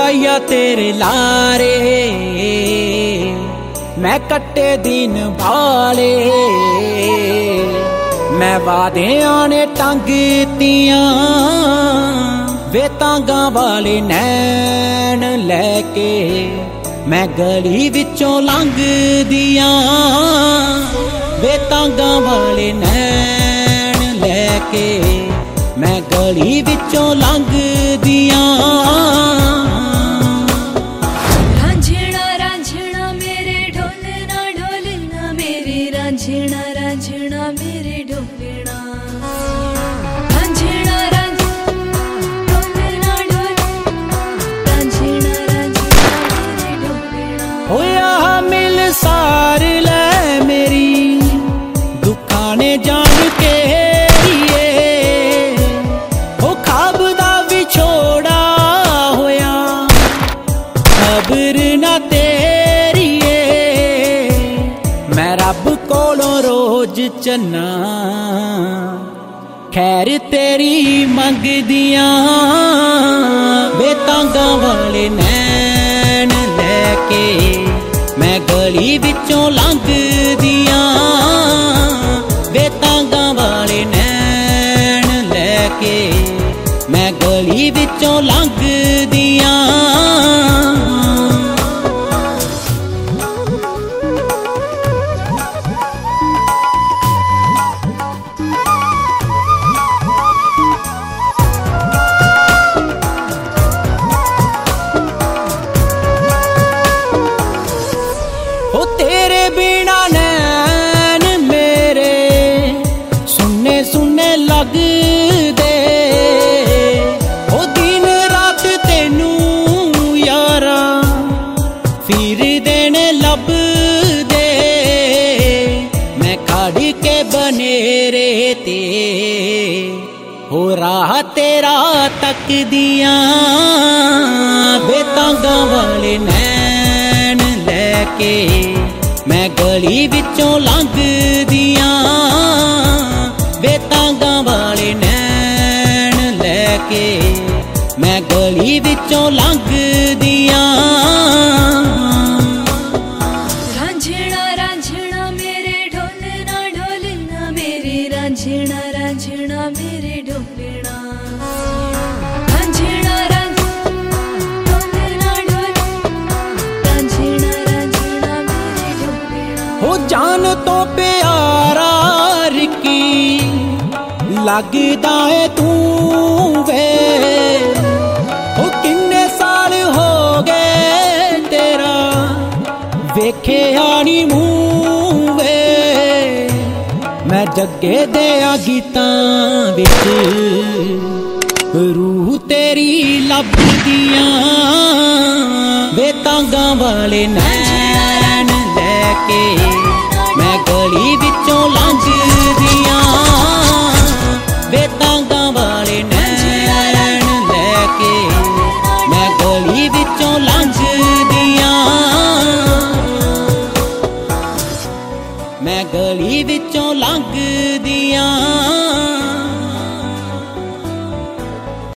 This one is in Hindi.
या तेरे लारे मैं कट्टे दिन भाले मैं वादियां ने टंगतियां वे तांगा वाले नैन लैके मैं गली विचों लंघदियां वे तांगा वाले नैन लैके मैं गली विचों लंघदियां। रांझणा रांझणा मेरे ढोलना ढोलना मेरे रांझणा रांझणा मेरे ढोलना रांझणा रांझणा ढोलना ढोलना रांझणा रांझणा मेरे ढोलना। होया मिल सार ले मेरी दुखा ने जान के खबर ना तेरी मैं रब कोलों रोज चन्ना खैर तेरी मंगदियां वे तांगा वाले नैन लैके मैं गली विचों लंघदियां वे तांगा वाले नैन लैके मैं गली विचों लंघदियां। तेरे बिना नैन मेरे सुनने सुनने लग दे ओ दिन रात तेनू यारा फिर देने लब दे मैं खड़ के बनेरे ते हो राह तेरा तक दियां वे तांगा वाले नैन लैके मैं गली विचों लंघदियां वे तांगा वाले नैन लैके मैं गली विचों लंघदियां। रांझणा रांझणा मेरे ढोलना ढोलना मेरे रांझणा रांझणा मेरे ढोलना रांझणा जान तो प्यारा रिकी लगदा है तू वे ओ किन्ने साल हो गए तेरा वेखे आनी मुँह वे मैं जगे दिया गीतां विच रूह तेरी लभदियां वे तांगा वाले नैन लैके मैं गली विचों लंघदियां वे तांगा वाले नैन लैके मैं गली विचों लंघदियां मैं गली विचों लंघदियां।